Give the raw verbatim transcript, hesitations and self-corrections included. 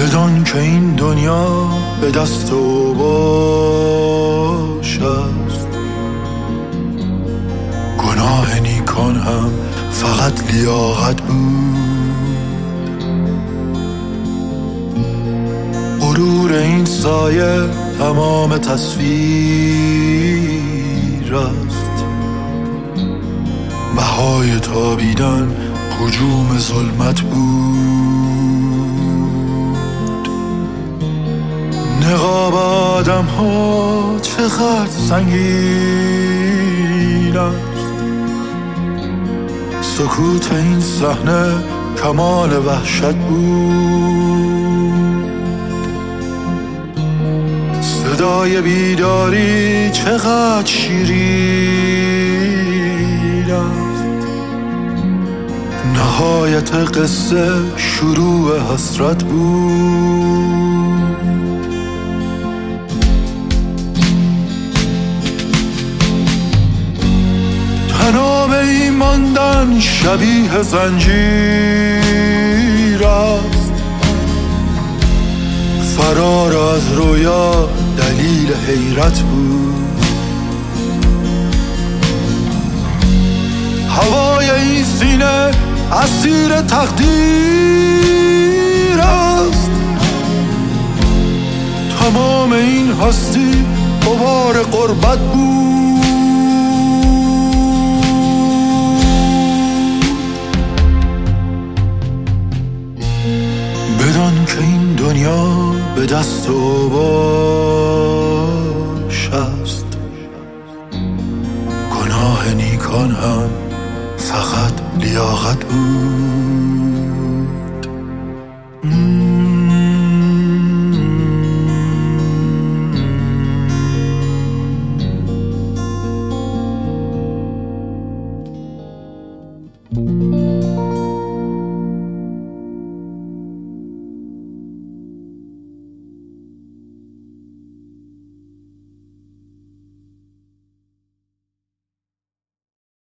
بدان که این دنیا به دست و باش است، گناه نیکان هم فقط لیاقت بود. غرور این سایه تمام تصویر است، بهای تابیدن هجوم ظلمت بود. نقاب آدم ها چقدر سنگین است، سکوت این صحنه کمال وحشت بود. صدای بیداری چقدر شیرین است، نهایت قصه شروع حسرت بود. تناب ایماندن شبیه زنجیر است، فرار از رویا دلیل حیرت بود. هوای این سینه اسیر تقدیر است، تمام این هستی غبار غربت بود. بدان که این دنیا به دست و باش است، گناه نیکان هم فقط لیاقت بود. مم.